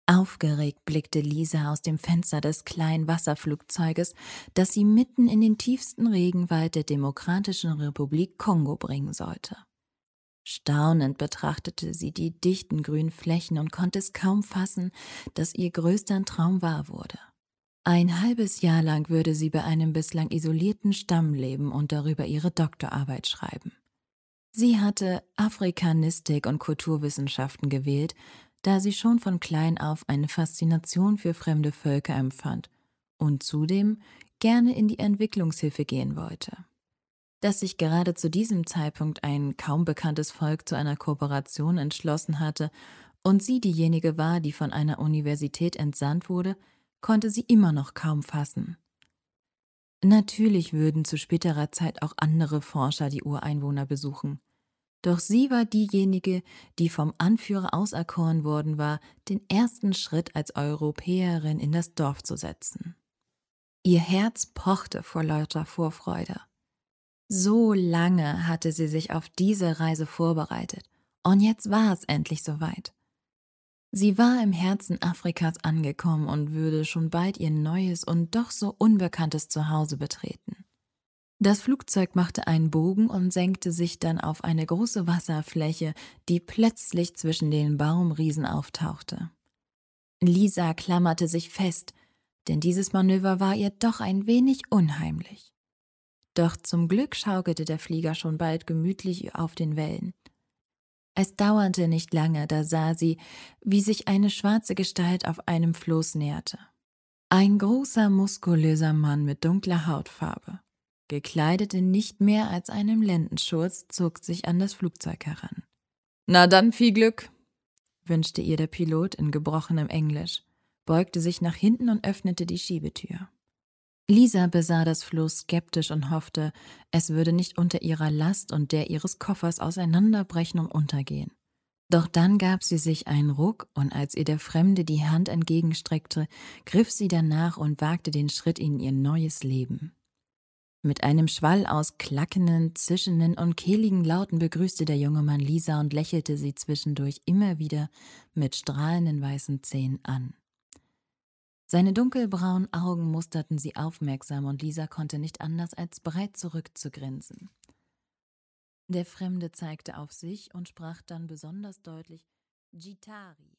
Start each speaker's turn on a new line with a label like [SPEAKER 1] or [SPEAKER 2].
[SPEAKER 1] Aufgeregt blickte Lisa aus dem Fenster des kleinen Wasserflugzeuges, das sie mitten in den tiefsten Regenwald der Demokratischen Republik Kongo bringen sollte. Staunend betrachtete sie die dichten grünen Flächen und konnte es kaum fassen, dass ihr größter Traum wahr wurde. Ein halbes Jahr lang würde sie bei einem bislang isolierten Stamm leben und darüber ihre Doktorarbeit schreiben. Sie hatte Afrikanistik und Kulturwissenschaften gewählt, da sie schon von klein auf eine Faszination für fremde Völker empfand und zudem gerne in die Entwicklungshilfe gehen wollte. Dass sich gerade zu diesem Zeitpunkt ein kaum bekanntes Volk zu einer Kooperation entschlossen hatte und sie diejenige war, die von einer Universität entsandt wurde, konnte sie immer noch kaum fassen. Natürlich würden zu späterer Zeit auch andere Forscher die Ureinwohner besuchen. Doch sie war diejenige, die vom Anführer auserkoren worden war, den ersten Schritt als Europäerin in das Dorf zu setzen. Ihr Herz pochte vor lauter Vorfreude. So lange hatte sie sich auf diese Reise vorbereitet, und jetzt war es endlich soweit. Sie war im Herzen Afrikas angekommen und würde schon bald ihr neues und doch so unbekanntes Zuhause betreten. Das Flugzeug machte einen Bogen und senkte sich dann auf eine große Wasserfläche, die plötzlich zwischen den Baumriesen auftauchte. Lisa klammerte sich fest, denn dieses Manöver war ihr doch ein wenig unheimlich. Doch zum Glück schaukelte der Flieger schon bald gemütlich auf den Wellen. Es dauerte nicht lange, da sah sie, wie sich eine schwarze Gestalt auf einem Floß näherte. Ein großer, muskulöser Mann mit dunkler Hautfarbe, gekleidet in nicht mehr als einem Lendenschurz, zog sich an das Flugzeug heran. »Na dann, viel Glück«, wünschte ihr der Pilot in gebrochenem Englisch, beugte sich nach hinten und öffnete die Schiebetür. Lisa besah das Floß skeptisch und hoffte, es würde nicht unter ihrer Last und der ihres Koffers auseinanderbrechen und untergehen. Doch dann gab sie sich einen Ruck, und als ihr der Fremde die Hand entgegenstreckte, griff sie danach und wagte den Schritt in ihr neues Leben. Mit einem Schwall aus klackenden, zischenden und kehligen Lauten begrüßte der junge Mann Lisa und lächelte sie zwischendurch immer wieder mit strahlenden weißen Zähnen an. Seine dunkelbraunen Augen musterten sie aufmerksam, und Lisa konnte nicht anders, als breit zurückzugrinsen. Der Fremde zeigte auf sich und sprach dann besonders deutlich: »Gitari«,